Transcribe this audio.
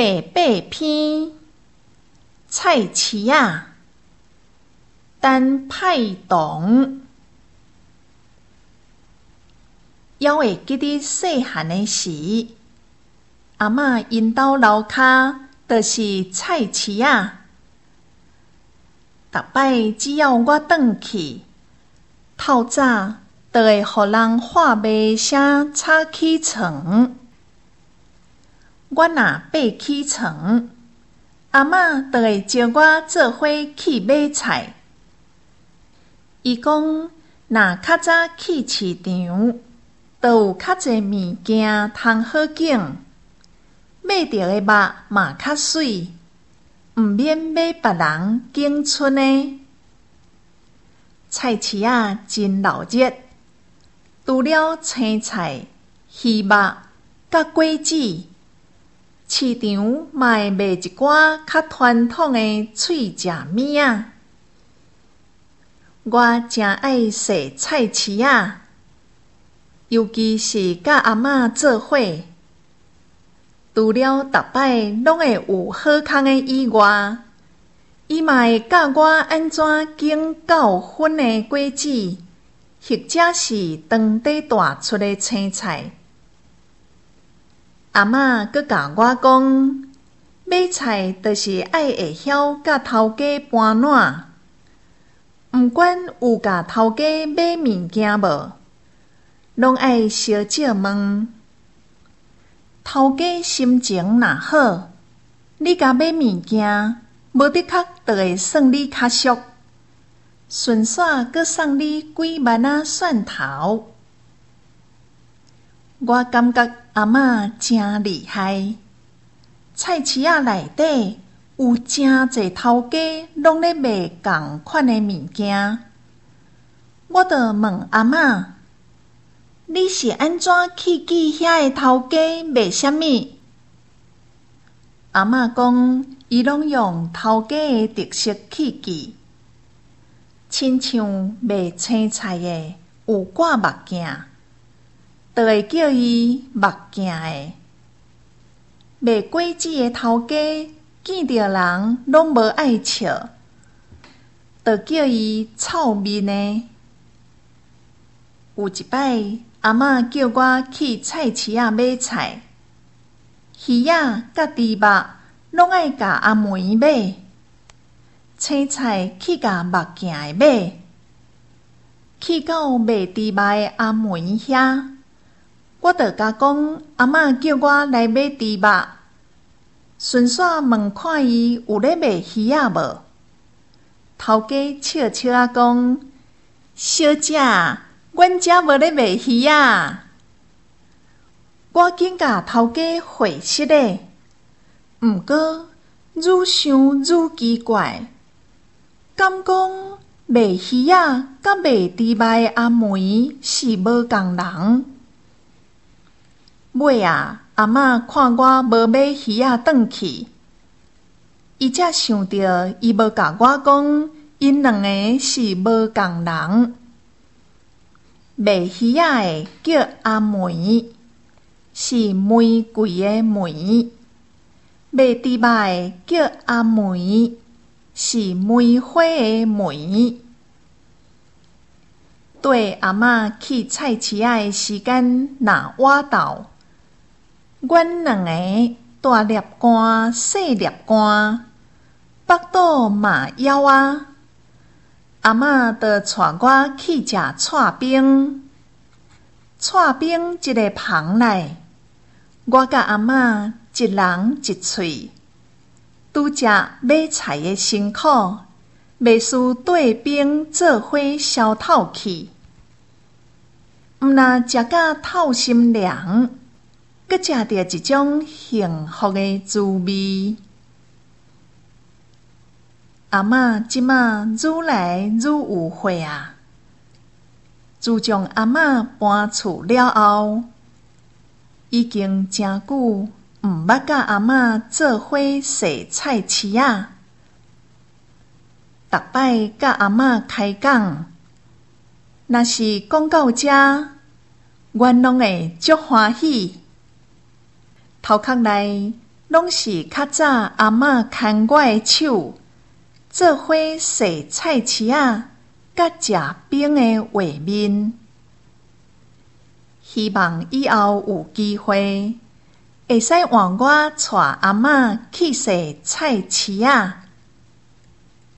第8篇，菜市仔，等派动。还会记得细汉的时，阿嬷因兜楼骹就是菜市仔。逐摆只要我转去，透早就会互人喊卖声吵起床。我若爬起床，阿嬷就会招我做伙去买菜。伊讲，若较早去市场，就有较侪物件通好拣，买到的肉嘛较水，毋免买别人拣出的。菜市仔真闹热，除了青菜、鱼肉甲果子，市场嘛会卖一寡较传统的脆食物仔。我真爱踅菜市仔，尤其是甲阿嬷做伙。除了逐摆拢会有好康的以外，伊嘛会教我安怎拣9分的果子，或者是当地大出的青菜。阿嬷阁教我讲，买菜就是爱会晓甲头家盘烂，毋管有甲头家买物件无，拢爱小借问。头家心情若好，你甲买物件，无得确就会算你较俗，顺续阁送你几万仔蒜头。我感觉阿嬷真厉害，菜市仔内底有真侪头家拢咧卖同款的物件。我就问阿嬷，你是安怎去记遐个头家卖啥物？阿嬷讲，伊拢用头家的特色去记，亲像卖青菜的有挂目镜，就会叫伊目镜的；卖果子的头家见到人拢无爱笑，就叫伊臭面的。有一摆，阿嬷叫我去菜市仔买菜，鱼仔甲猪肉拢爱甲阿梅买，青菜去甲目镜的买。去到卖猪肉的阿梅遐，我就甲讲阿嬷叫我来买猪肉，顺续问看伊有咧卖鱼仔无。头家笑笑啊讲：“小姐，阮遮无咧卖鱼仔。”我紧甲头家回息咧，毋过愈想愈奇怪，敢讲卖鱼仔甲卖猪肉的阿梅是无共人？尾啊，阿嬷看我无买鱼仔转去，伊才想到伊无甲我讲，因两个是无共人。卖鱼仔的叫阿梅，是玫瑰的玫；卖猪肉的叫阿梅，是梅花的梅。对阿嬷去菜市仔的时间若晚到，阮两个大粒汗、细粒汗，腹肚嘛枵啊。阿嬷就带我去食串冰。串冰一个盘内，我甲阿嬷一人一喙，拄则买菜的辛苦，袂输缀冰做伙消透去。毋若食甲透心凉，阁食着一种幸福的滋味。阿嬷即马愈来愈有岁啊！自从阿嬷搬厝了后，已经真久毋捌甲阿嬷做伙踅菜市仔。逐摆甲阿嬷开讲，若是讲到遮，阮拢会足欢喜。头壳内拢是较早阿嬷牵我的手，做伙洗菜市仔，甲食冰的画面。希望以后有机会，会使换我带阿嬷去洗菜市仔。